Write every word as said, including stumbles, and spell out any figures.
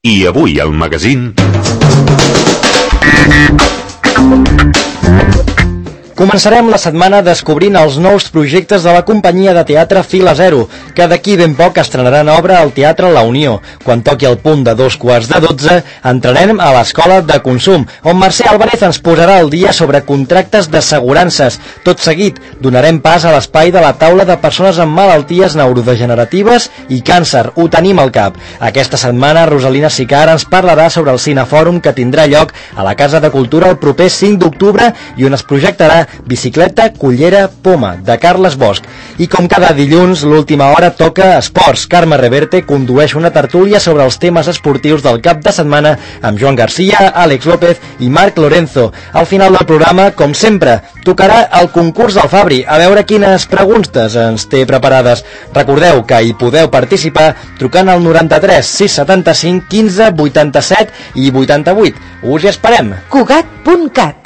I avui al magazín... Començarem la setmana descobrint els nous projectes de la companyia de teatre Fila Zero, que d'aquí ben poc estrenaran obra al Teatre La Unió. Quan toqui el punt de dos quarts de dotze, entrarem a l'Escola de Consum, on Mercè Álvarez ens posarà al dia sobre contractes d'assegurances. Tot seguit, donarem pas a l'espai de la taula de persones amb malalties neurodegeneratives i càncer. Ho tenim al cap. Aquesta setmana, Rosalina Sicart ens parlarà sobre el Cinefòrum que tindrà lloc a la Casa de Cultura el proper cinc d'octubre i on es projectarà Bicicleta, Cullera, Poma, de Carles Bosch. I com cada dilluns, l'última hora toca esports. Carme Reverte condueix una tertúlia sobre els temes esportius del cap de setmana amb Joan Garcia, Àlex López i Marc Lorenzo. Al final del programa, com sempre, tocarà el concurs del Fabri, a veure quines preguntes ens té preparades. Recordeu que hi podeu participar trucant al noranta-tres sis setanta-cinc quinze vuitanta-set i vuitanta-vuit. Us hi esperem. Cugat punt cat